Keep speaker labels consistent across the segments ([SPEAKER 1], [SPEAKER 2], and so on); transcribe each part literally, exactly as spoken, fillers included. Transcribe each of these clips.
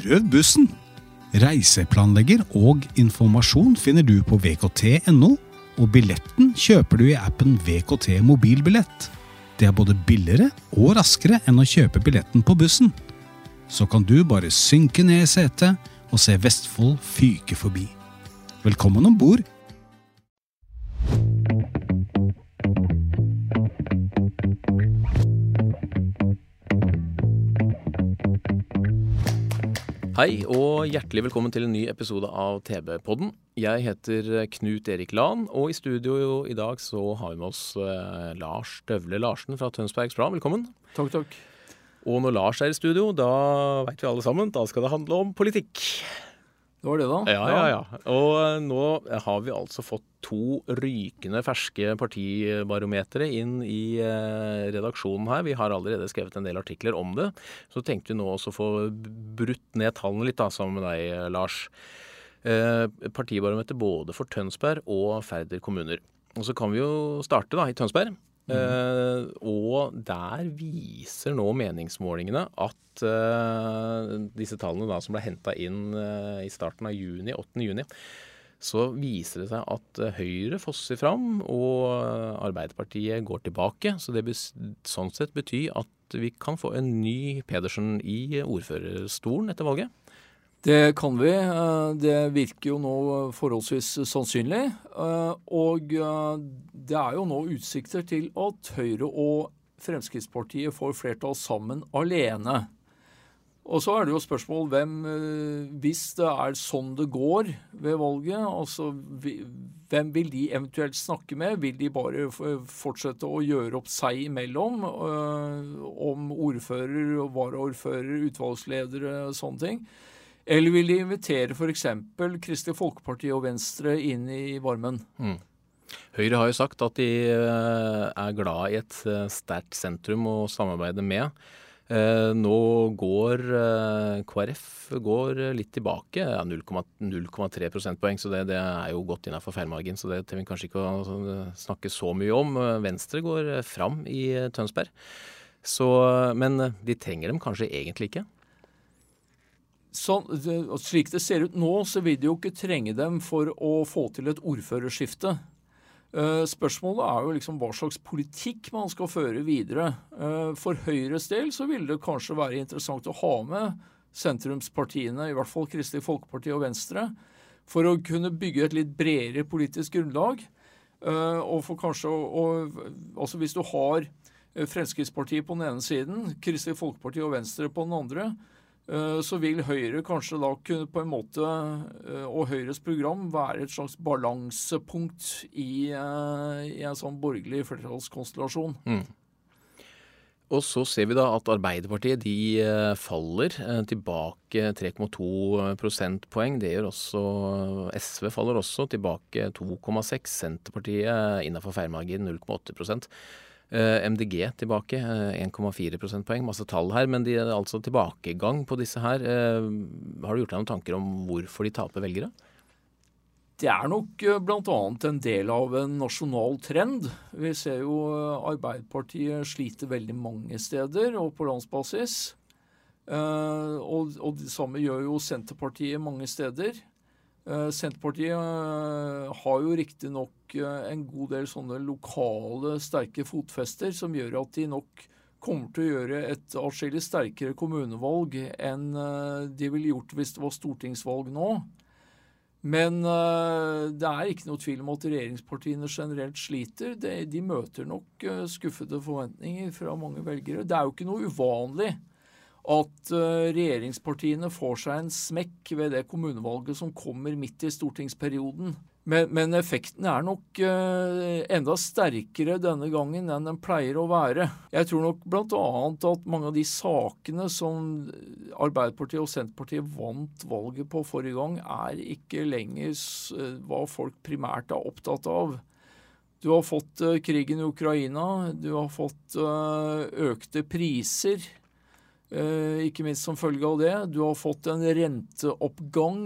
[SPEAKER 1] Prøv bussen! Reiseplanlegger og informasjon finner du på v k t punktum n o, og billetten kjøper du i appen V K T Mobilbillett. Det er både billigere og raskere enn å kjøpe billetten på bussen. Så kan du bare synke ned i setet og se Vestfold fyke forbi. Velkommen ombord!
[SPEAKER 2] Hei og hjertelig velkommen til en ny episode av T B-podden. Jeg heter Knut Erik Lahn, og i studio i dag så har vi med oss eh, Lars Støvle Larsen fra Tønsbergs Blad. Velkommen.
[SPEAKER 3] Takk, takk.
[SPEAKER 2] Og når Lars er i studio, da vet vi alle sammen, da skal det handle om politikk.
[SPEAKER 3] Det var det da.
[SPEAKER 2] Ja, ja, ja. Og nå har vi altså fått to rykende ferske partibarometere inn i eh, redaksjonen her. Vi har allerede skrevet en del artikler om det. Så tenkte vi nå også få brutt ned tallene litt da, sammen med deg, Lars. Eh, partibarometer både for Tønsberg og Færder kommuner. Og så kan vi jo starte da i Tønsberg. Mm. Uh, og der viser nå meningsmålingene at uh, disse tallene da, som ble hentet inn uh, i starten av juni, åttende juni, så viser det seg at uh, Høyre fosser fram og uh, Arbeiderpartiet går tilbake. Så det bes- sånn sett betyr at vi kan få en ny Pedersen i ordførerstolen etter valget.
[SPEAKER 3] Det kan vi. Det virker jo nå forholdsvis sannsynlig. Og det er jo nå utsikter til at Høyre og Fremskrittspartiet får flertall sammen alene. Og så er det jo spørsmål hvem, hvis det er sånn det går ved valget, altså hvem vil de eventuelt snakke med? Vil de bare fortsette å gjøre opp seg imellom om ordfører, varaordfører, utvalgsledere og sånne ting? Eller vil de invitere for eksempel Kristelig Folkeparti og Venstre inn i varmen?
[SPEAKER 2] Mm. Høyre har jo sagt at de er glad i et sterkt sentrum å samarbeide med. Nå går K R F går litt tilbake, ja, null komma tre prosentpoeng, så det, det er jo godt innenfor feilmargin, så det trenger vi kanskje ikke å snakke så mye om. Venstre går fram i Tønsberg, så, men de trenger dem kanskje egentlig ikke.
[SPEAKER 3] Så, slik det ser ut nå, så vil de jo ikke trenge dem for å få til et ordførerskifte. Uh, spørsmålet er jo liksom hva slags politikk man skal føre videre. Uh, for Høyres del så vil det kanskje være interessant å ha med sentrumspartiene, i hvert fall Kristelig Folkeparti og Venstre, for å kunne bygge et litt bredere politisk grunnlag. Uh, og for kanskje å, å, altså hvis du har Fremskrittspartiet på den ene siden, Kristelig Folkeparti og Venstre på den andre, så vil Høyre kanskje da kunne på en måte, og Høyres program, være et slags balansepunkt i, i en sånn borgerlig flertallskonstellasjon.
[SPEAKER 2] Mm. Og så ser vi da at Arbeiderpartiet de faller tilbake tre komma to prosentpoeng. Det gjør også S V faller også tilbake to komma seks. Senterpartiet innenfor feilmargin null komma åtte prosent. M D G tilbake, en komma fire prosentpoeng, masse tall her, men de er altså tilbakegang på disse her. Har du gjort deg noen tanker om hvorfor de taper velgere?
[SPEAKER 3] Det er nok blant annet en del av en nasjonal trend. Vi ser jo Arbeiderpartiet sliter veldig mange steder og på landsbasis. Og, og det samme gjør jo Senterpartiet mange steder. Senterpartiet har jo riktig nok en god del sånne lokale sterke fotfester som gjør at de nok kommer til å gjøre et atskillig sterkere kommunevalg enn de ville gjort hvis det var stortingsvalg nå. Men det er ikke noe tvil om at regjeringspartiene generelt sliter. De, de møter nok skuffede forventninger fra mange velgere. Det er jo ikke noe uvanlig at uh, regjeringspartiene får seg en smekk ved det kommunevalget som kommer midt i stortingsperioden. Men, men effekten er nok uh, enda sterkere denne gangen enn den pleier å være. Jeg tror nok blant annet at mange av de sakene som Arbeiderpartiet og Senterpartiet vant valget på forrige gang, er ikke lenger uh, hva folk primært er opptatt av. Du har fått uh, krigen i Ukraina, du har fått uh, økte priser, Uh, ikke minst som følge av det. Du har fått en renteoppgang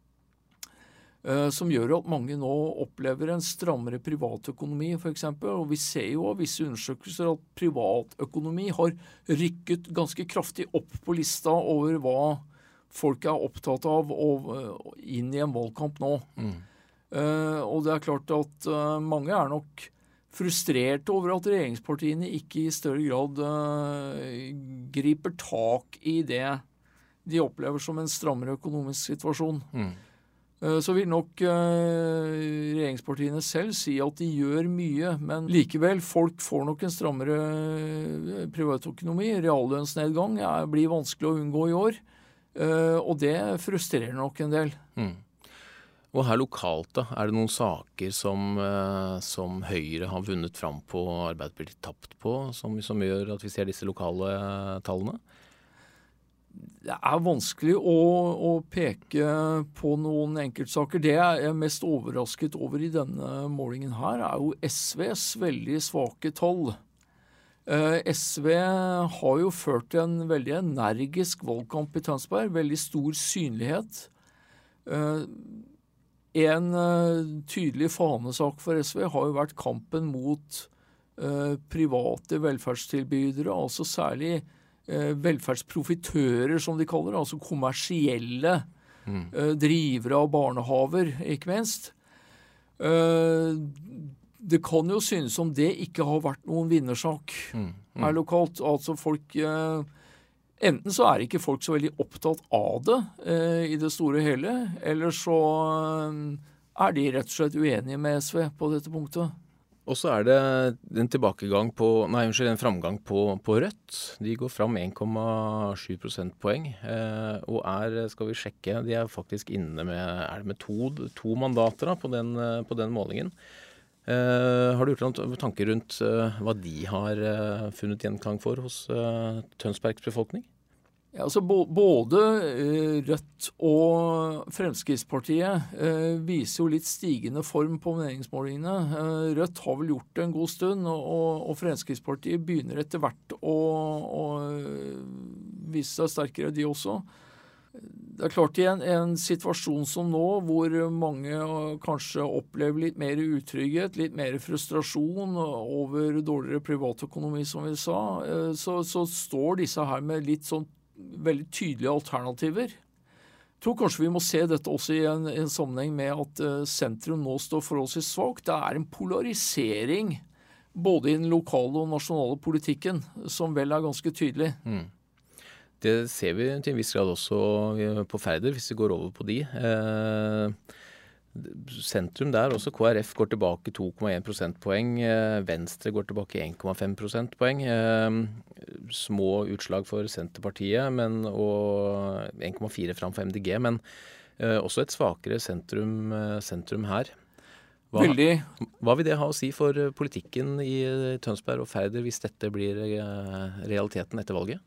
[SPEAKER 3] uh, som gjør at mange nå opplever en strammere privatøkonomi for eksempel. Og vi ser jo av visse undersøkelser at privatøkonomi har rykket ganske kraftig opp på lista over hva folk er opptatt av å, inn i en valgkamp nå. Mm. Uh, og det er klart at uh, mange er nok frustrert over at regjeringspartiene ikke i større grad uh, griper tak i det de opplever som en strammere økonomisk situasjon. Mm. Uh, så vil nok uh, regjeringspartiene selv si at de gjør mye, men likevel, folk får nok en strammere uh, privatøkonomi. Reallønnsnedgang er, blir vanskelig å unngå i år, uh, og det frustrerer nok en del.
[SPEAKER 2] Mm. Og her lokalt da, er det noen saker som, eh, som Høyre har vunnet fram på, Arbeiderpartiet tapt på, som, som gjør at vi ser disse lokale eh, tallene?
[SPEAKER 3] Det er vanskelig å, å peke på noen enkeltsaker. Det jeg er mest overrasket over i denne målingen her, er jo S Vs veldig svake tall. Eh, S V har jo ført en veldig energisk valgkamp i Tønsberg, veldig stor synlighet. Eh, En uh, tydelig fanesak for S V har jo vært kampen mot uh, private velferdstilbydere, altså særlig uh, velferdsprofitører, som de kaller det, altså kommersielle mm. uh, drivere av barnehaver, ikke minst. Uh, det kan jo synes som det ikke har vært noen vinnersak mm. Mm. her lokalt. Altså folk... Uh, Enten så er ikke folk så veldig opptatt av det eh, i det store hele, eller så eh, er de rett og slett uenige med S V på dette punktet.
[SPEAKER 2] Og så er det en tilbakegang på, nei, unnskyld, en framgang på, på Rødt. De går fram en komma sju prosentpoeng, eh, og er, skal vi sjekke, de er faktisk inne med, er det med to, to mandater da, på, den, på den målingen. Eh, har du gjort noen tanker rundt uh, hva de har uh, funnet gjenklang for hos uh, Tønsbergs befolkning?
[SPEAKER 3] Ja, altså Både uh, Rødt og Fremskrittspartiet uh, viser jo litt stigende form på meningsmålingene. Uh, Rødt har vel gjort det en god stund, og, og Fremskrittspartiet begynner etter hvert å, å vise seg sterkere, de også. Det er klart i en, en situasjon som nå, hvor mange kanskje opplever litt mer utrygghet, litt mer frustrasjon over dårligere privatøkonomi, som vi sa, så, så står disse her med litt sånn veldig tydelige alternativer. Jeg tror kanskje vi må se dette også i en, en sammenheng med at uh, sentrum nå står forholdsvis svagt. Det er en polarisering både i den lokale og nasjonale politikken, som vel er ganske tydelig.
[SPEAKER 2] Mm. Det ser vi til en viss grad også på Færder, hvis vi går over på de. Eh, sentrum der, også K R F går tilbake to komma en prosentpoeng, eh, Venstre går tilbake en komma fem prosentpoeng, eh, små utslag for Senterpartiet, men, og en komma fire fram for M D G, men eh, også et svakere sentrum, sentrum her. Hva,
[SPEAKER 3] Veldig.
[SPEAKER 2] Hva vil det ha å si for politikken i Tønsberg og Færder hvis dette blir eh, realiteten etter valget?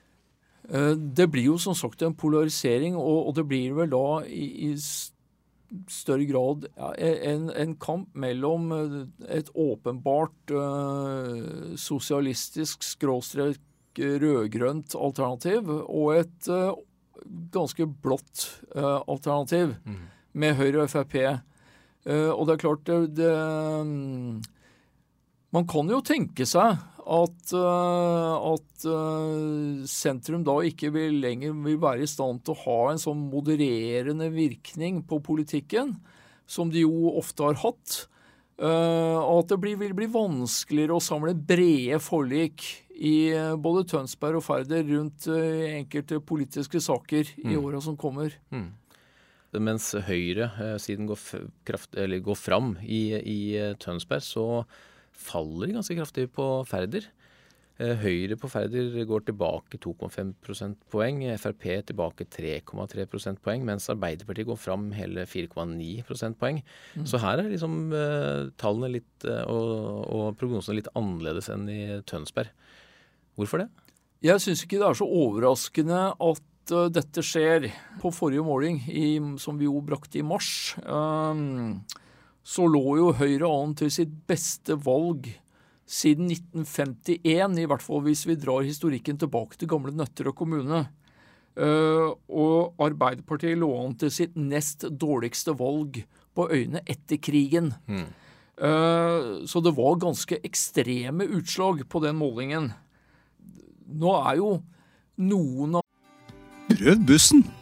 [SPEAKER 3] Det blir jo som sagt en polarisering, og, og det blir vel da i, i større grad ja, en, en kamp mellom et åpenbart uh, sosialistisk skråstrek rødgrønt alternativ og et uh, ganske blått uh, alternativ mm. med Høyre og F R P. Uh, og det er klart det, det um, man kan jo tenke seg at, uh, at uh, sentrum da ikke vil lenger vil være i stand til å ha en sånn modererende virkning på politikken, som de jo ofte har hatt. Uh, og at det blir, vil bli vanskeligere å samle brede forlik i uh, både Tønsberg og Færder rundt uh, enkelte politiske saker mm. i årene som kommer. Mm.
[SPEAKER 2] Mens Høyre uh, siden går, f- kraft, eller går fram i, i uh, Tønsberg, så faller ganske kraftig på Færder. Høyre på Færder går tilbake to komma fem prosentpoeng, F R P tilbake tre komma tre prosentpoeng, mens Arbeiderpartiet går fram hele fire komma ni prosentpoeng. Mm. Så her er liksom uh, tallene litt, uh, og, og prognosene litt annerledes enn i Tønsberg. Hvorfor det?
[SPEAKER 3] Jeg synes ikke det er så overraskende at uh, dette skjer. På forrige måling, i, som vi jo brakte i mars, um, så lå jo Høyre an til sitt beste valg siden nitten femtien, i hvert fall hvis vi drar historikken tilbake til gamle Nøtterøy kommune. Uh, og Arbeiderpartiet lå an til sitt nest dårligste valg på øyene etter krigen. Mm. Uh, så det var ganske ekstreme utslag på den målingen. Nå er jo noen av
[SPEAKER 1] Prøv bussen!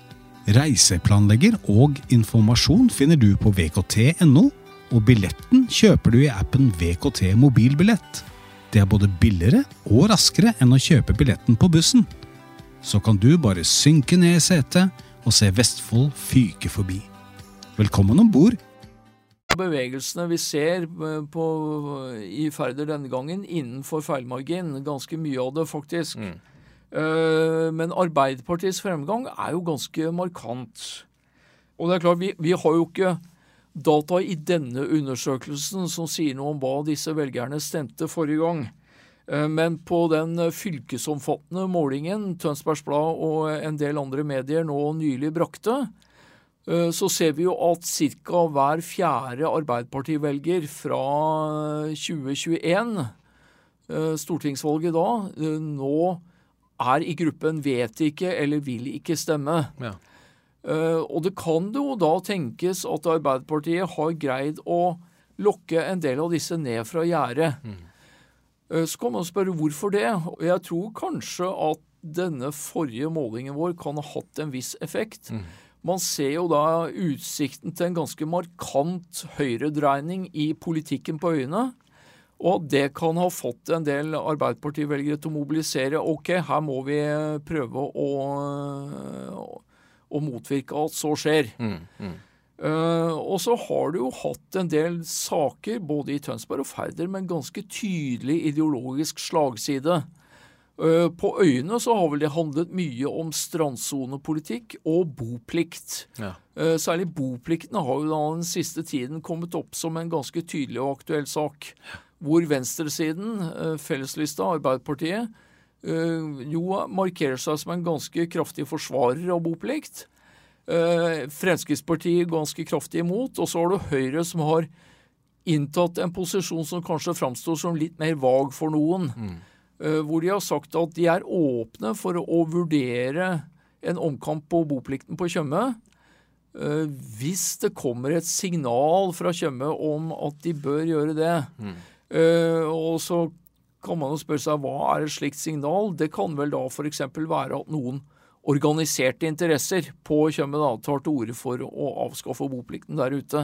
[SPEAKER 1] Reiseplanlegger og informasjon finner du på v k t punktum n o, og billetten kjøper du i appen V K T Mobilbillett. Det er både billigere og raskere enn å kjøpe billetten på bussen. Så kan du bare synke ned i setet og se Vestfold fyke forbi. Velkommen ombord!
[SPEAKER 3] Bevegelsene vi ser på, i Færder denne gangen innenfor feilmargin, ganske mye av det faktisk. Mm. Men Arbeiderpartiets fremgang er jo ganske markant. Og det er klart, vi, vi har jo ikke data i denne undersøkelsen som sier noe om hva disse velgerne stemte forrige gang. Men på den fylkesomfattende målingen Tønsbergs Blad og en del andre medier nå nylig brakte, så ser vi jo at cirka hver fjerde Arbeiderpartivelger fra tjue tjueen, stortingsvalget da, nå er i gruppen vet ikke eller vil ikke stemme. Ja. Og det kan jo da tenkes at Arbeiderpartiet har greid å lokke en del av disse ned fra gjerdet. Mm. Så kan man spørre hvorfor det. Jeg tror kanskje at denne forrige målingen vår kan ha hatt en viss effekt. Mm. Man ser jo da utsikten til en ganske markant høyredreining i politikken på øyene, og det kan ha fått en del Arbeiderpartivelgere til å mobilisere. Ok, her må vi prøve å, å motvirke at så skjer. Mm, mm. Uh, og så har du jo hatt en del saker, både i Tønsberg og Færder, med en ganske tydelig ideologisk slagside. Uh, på øyene så har vel det handlet mye om strandsonepolitikk og boplikt. Ja. Uh, særlig bopliktene har jo da den siste tiden kommet opp som en ganske tydelig og aktuell sak. Ja. Hvor venstresiden, uh, felleslista, Arbeiderpartiet, uh, jo markerer seg som en ganske kraftig forsvarer av boplikt. Uh, Fremskrittspartiet ganske kraftig imot, og så har du Høyre som har inntatt en posisjon som kanskje framstår som litt mer vag for noen. Mm. Uh, hvor de har sagt at de er åpne for å vurdere en omkamp på boplikten på Tjøme uh, hvis det kommer et signal fra Tjøme om at de bør gjøre det. Mm. Uh, og så kan man jo spørre seg, hva er et slikt signal? Det kan vel da for eksempel være at noen organiserte interesser på Tjøme da tar til orde for å avskaffe boplikten der ute.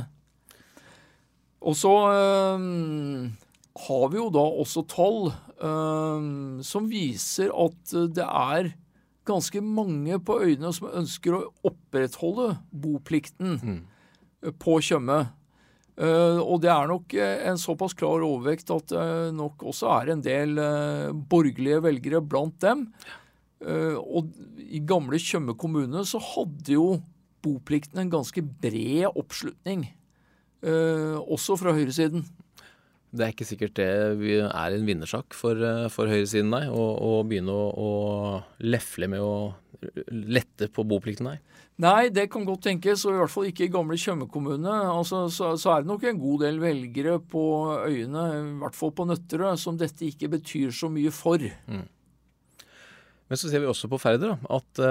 [SPEAKER 3] Og så øh, har vi jo da også tall øh, som viser at det er ganske mange på øyene som ønsker å opprettholde boplikten mm. på Tjøme. Uh, og det er nok en såpass klar overvekt at det uh, nok også er en del uh, borgerlige velgere blant dem. Uh, og i gamle Tjøme kommune så hadde jo boplikten en ganske bred oppslutning, uh, også fra høyresiden.
[SPEAKER 2] Det er ikke sikkert det er en vinnersak for, for høyresiden, nei, å, å begynne å, å lefle med å lette på boplikten, nei.
[SPEAKER 3] Nei, det kan godt tenkes, og i hvert fall ikke i gamle Tjøme kommune. Altså, så, så er det nok en god del velgere på øyene, i hvert fall på Nøtterøy, som dette ikke betyr så mye for. Mm.
[SPEAKER 2] Men så ser vi også på Færder da, at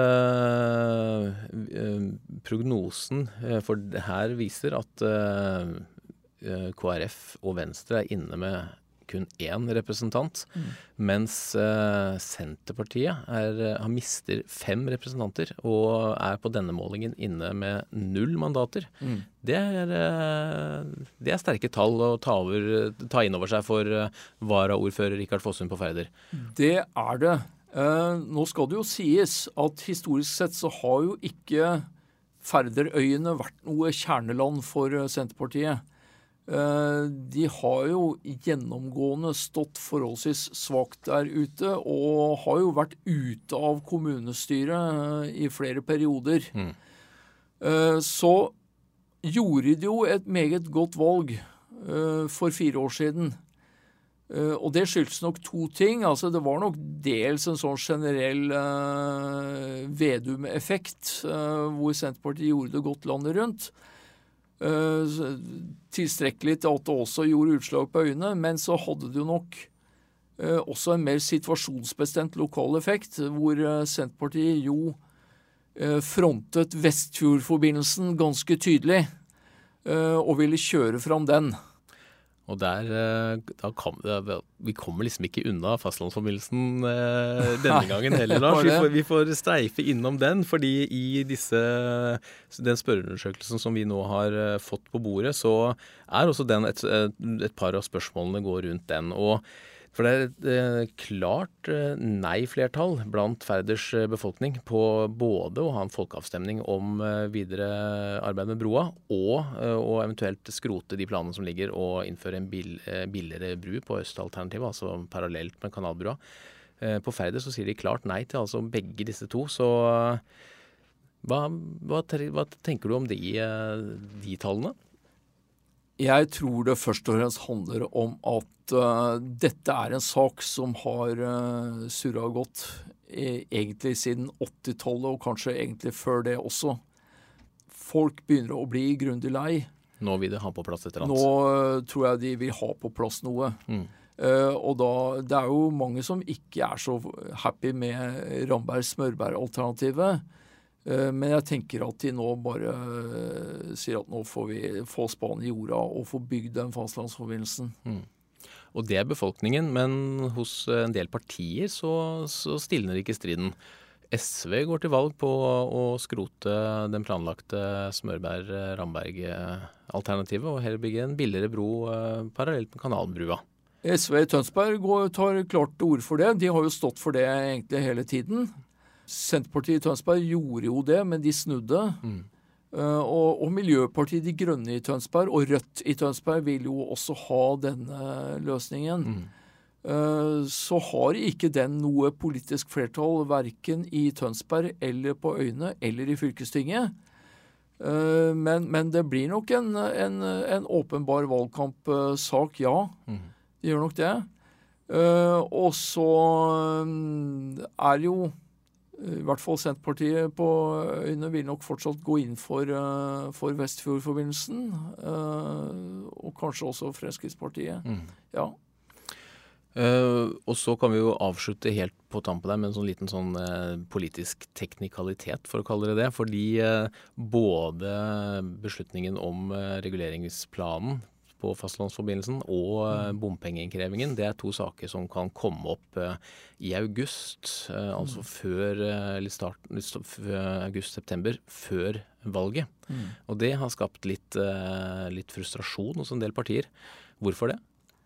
[SPEAKER 2] øh, prognosen for det her viser at øh, K R F og Venstre er inne med kun én representant, mm. mens uh, Senterpartiet er, har mister fem representanter og er på denne målingen inne med null mandater. Mm. Det, er, uh, det er sterke tall å ta, over, ta inn over seg for uh, varaordfører Rikard Fossum på Færder.
[SPEAKER 3] Det er det. Uh, nå skal det jo sies at historisk sett så har jo ikke Færderøyene vært noe kjerneland for uh, Senterpartiet. De har jo gjennomgående stått forholdsvis svakt der ute, og har jo vært ute av kommunestyret i flere perioder. Mm. Så gjorde de jo et meget godt valg for fire år siden. Og det skyldes nok to ting. Altså, det var nok dels en sånn generell Vedum-effekt, hvor Senterpartiet gjorde det godt landet rundt. Uh, tilstrekkelig til at det også gjorde utslag på øyene, men så hadde det jo nok uh, også en mer situasjonsbestemt lokal effekt, hvor uh, Senterpartiet jo uh, frontet Vestfjordforbindelsen ganske tydelig, uh, og ville kjøre fram den.
[SPEAKER 2] Og der, da kom, vi kommer liksom ikke unna fastlandsforbindelsen eh, denne gangen heller, Lars. Vi får, vi får streife innom den, fordi i disse, den spørreundersøkelsen som vi nå har fått på bordet, så er også den et, et par av spørsmålene går rundt den. Og for det er et eh, klart eh, nei-flertall blant Færders eh, befolkning på både å ha en folkeavstemning om eh, videre arbeid med broa, og, eh, og eventuelt skrote de planene som ligger, og innføre en bil, eh, billigere bru på østalternativet, altså parallelt med kanalbrua. Eh, på Færder så sier de klart nei til altså begge disse to, så eh, hva, hva, hva tenker du om de, eh, de tallene?
[SPEAKER 3] Jeg tror det først og fremst handler om at uh, dette er en sak som har uh, surret godt e- egentlig siden åttitallet, og kanskje egentlig før det også. Folk begynner å bli grundig lei.
[SPEAKER 2] Nå vil de ha på plass et eller annet.
[SPEAKER 3] Nå uh, tror jeg de vil ha på plass noe. Mm. Uh, og da, det er jo mange som ikke er så happy med Ramberg-Smørberg-alternativet. Men jeg tenker at de nå bare sier at nå får vi få spaden i jorda og få bygd den fastlandsforbindelsen. Mm.
[SPEAKER 2] Og det er befolkningen, men hos en del partier så, så stilner ikke striden. S V går til valg på å skrote den planlagte Smørberg-Ramberg-alternativet og heller bygge en billigere bro parallelt med kanalbrua.
[SPEAKER 3] S V i Tønsberg går, tar klart ord for det. De har jo stått for det egentlig hele tiden. Senterpartiet i Tønsberg gjorde jo det, men de snudde. Mm. Uh, og, og Miljøpartiet De Grønne i Tønsberg og Rødt i Tønsberg vil jo også ha denne løsningen. Mm. Uh, så har ikke den noe politisk flertall hverken i Tønsberg eller på Øyene eller i fylkestinget. Uh, men, men det blir nok en, en, en åpenbar valgkampsak, ja. Mm. Det gjør nok det. Uh, og så um, er jo i hvert fall Senterpartiet på Øyene vil nok fortsatt gå inn for, uh, for Vestfjordforbindelsen, uh, og kanskje også Fremskrittspartiet. Mm. Ja.
[SPEAKER 2] Uh, og så kan vi jo avslutte helt på tampen der med en sånn liten sånn uh, politisk teknikalitet, for å kalle det det. Fordi uh, både beslutningen om uh, reguleringsplanen på fastlandsforbindelsen og mm. bompengeinnkrevingen, det er to saker som kan komme opp uh, i august, uh, altså mm. før uh, litt start, litt august-september, før valget. Mm. Og det har skapt litt, uh, litt frustrasjon hos en del partier. Hvorfor det?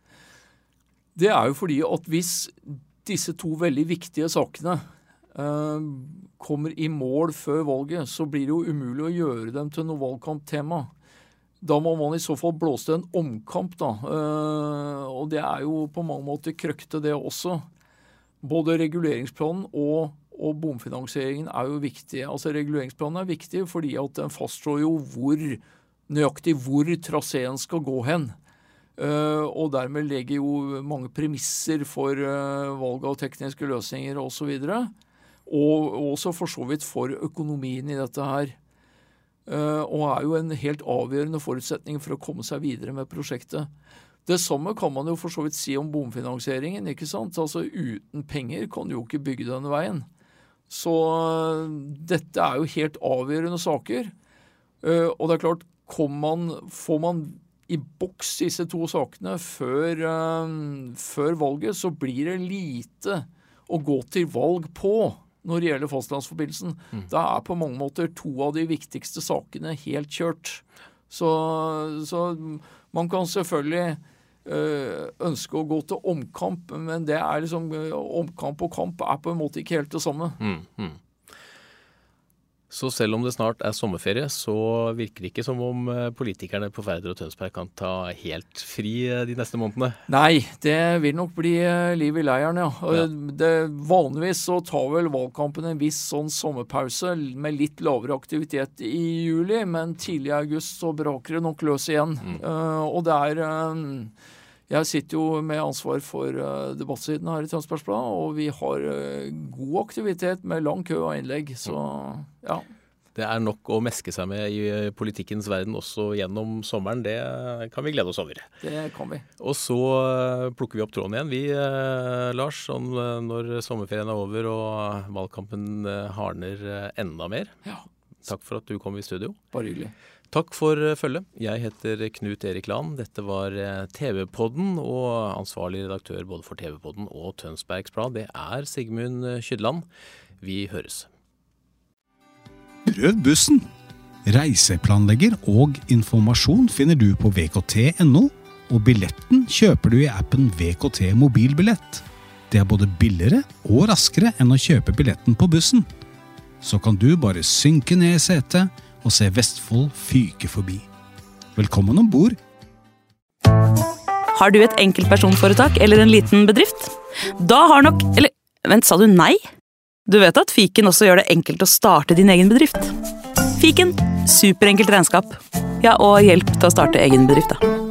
[SPEAKER 3] Det er jo fordi at hvis disse to veldig viktige sakene uh, kommer i mål før valget, så blir det jo umulig å gjøre dem til noe valgkamptema. Da må man i så fall blåse en omkamp, da. Uh, og det er jo på mange måter krøkte det også. Både reguleringsplanen og, og bomfinansieringen er jo viktig. Altså reguleringsplanen er viktig fordi at den fastslår jo hvor, nøyaktig hvor traseen skal gå hen. Uh, og dermed legger jo mange premisser for uh, valg av tekniske løsninger og så videre. Og også for så vidt for økonomien i dette her. Uh, og er jo en helt avgjørende forutsetning for å komme seg videre med prosjektet. Det samme kan man jo for så vidt si om bomfinansieringen, ikke sant? Altså uten penger kan du jo ikke bygge denne veien. Så uh, dette er jo helt avgjørende saker. Uh, og det er klart, man, får man i boks disse to sakene før, uh, før valget, så blir det lite å gå til valg på. Når det gjelder fastlandsforbindelsen, mm. da er på mange måter to av de viktigste sakene helt kjørt. Så, så man kan selvfølgelig øh, ønske å gå til omkamp, men det er liksom, omkamp og kamp er på en måte ikke helt det samme.
[SPEAKER 2] Mm, mm. Så selv om det snart er sommerferie, så virker det ikke som om politikerne på Færder og Tønsberg kan ta helt fri de neste månedene.
[SPEAKER 3] Nei, det vil nok bli liv i leiren, ja. ja. Det, vanligvis så tar vel valgkampen en viss sånn sommerpause med litt lavere aktivitet i juli, men tidlig i august så braker det nok løs igjen. Mm. Uh, og det er... Uh, Jeg sitter jo med ansvar for uh, debattsiden her i Tønsbergs Blad, og vi har uh, god aktivitet med lang kø av innlegg, så ja.
[SPEAKER 2] Det er nok å meske seg med i politikkens verden også gjennom sommeren, det kan vi glede oss over.
[SPEAKER 3] Det kan vi.
[SPEAKER 2] Og så uh, plukker vi opp tråden igjen, vi, uh, Lars, sånn, uh, når sommerferien er over og valgkampen uh, harner uh, enda mer.
[SPEAKER 3] Ja.
[SPEAKER 2] Takk for at du kom i studio.
[SPEAKER 3] Bare hyggelig.
[SPEAKER 2] Takk for følget. Jeg heter Knut Erik Land. Dette var T V-podden, og ansvarlig redaktør både for T V-podden og Tønsbergs Blad, det er Sigmund Kydland. Vi høres.
[SPEAKER 1] Prøv bussen! Reiseplanlegger og informasjon finner du på v k t punktum n o, og billetten kjøper du i appen V K T Mobilbillett. Det er både billigere og raskere enn å kjøpe billetten på bussen. Så kan du bare synke ned i setet og se Vestfold fyke forbi. Velkommen ombord!
[SPEAKER 4] Har du et enkeltpersonforetak eller en liten bedrift? Da har nok... Eller, vent, sa du nei? Du vet at Fiken også gjør det enkelt å starte din egen bedrift. Fiken, superenkelt regnskap. Ja, og hjelp til å starte egen bedrift da.